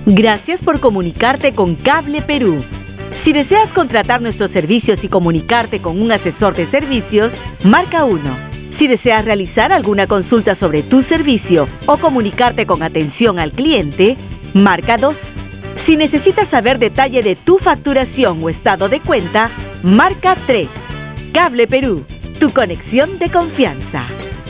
Gracias por comunicarte con Cable Perú. Si deseas contratar nuestros servicios y comunicarte con un asesor de servicios, marca 1. Si deseas realizar alguna consulta sobre tu servicio o comunicarte con atención al cliente, marca 2. Si necesitas saber detalle de tu facturación o estado de cuenta, marca 3. Cable Perú, tu conexión de confianza.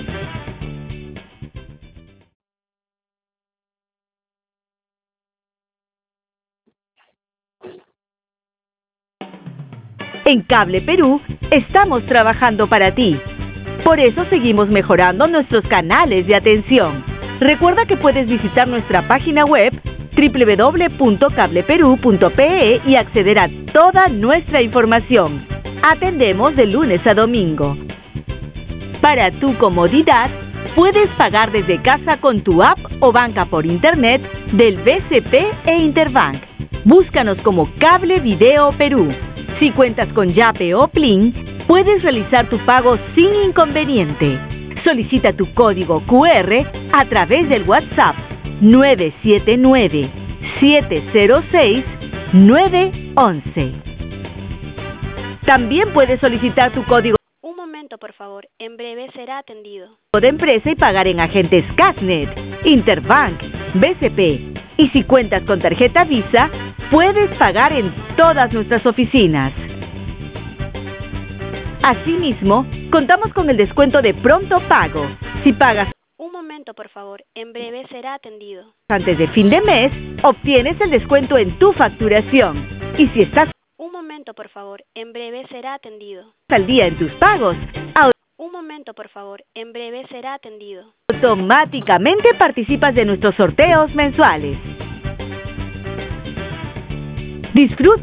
En Cable Perú estamos trabajando para ti. Por eso seguimos mejorando nuestros canales de atención. Recuerda que puedes visitar nuestra página web www.cableperu.pe y acceder a toda nuestra información. Atendemos de lunes a domingo. Para tu comodidad, puedes pagar desde casa con tu app o banca por internet del BCP e Interbank. Búscanos como Cable Video Perú. Si cuentas con Yape o Plin, puedes realizar tu pago sin inconveniente. Solicita tu código QR a través del WhatsApp 979-706-911. También puedes solicitar tu código Un momento, por favor. En breve será atendido. de empresa y pagar en agentes Casnet, Interbank, BCP. Y si cuentas con tarjeta Visa, puedes pagar en todas nuestras oficinas. Asimismo, contamos con el descuento de pronto pago. Si pagas Un momento, por favor. En breve será atendido. antes de fin de mes, obtienes el descuento en tu facturación. Y si estás Un momento, por favor. En breve será atendido. al día en tus pagos, Un momento, por favor. En breve será atendido. automáticamente participas de nuestros sorteos mensuales. Disfruta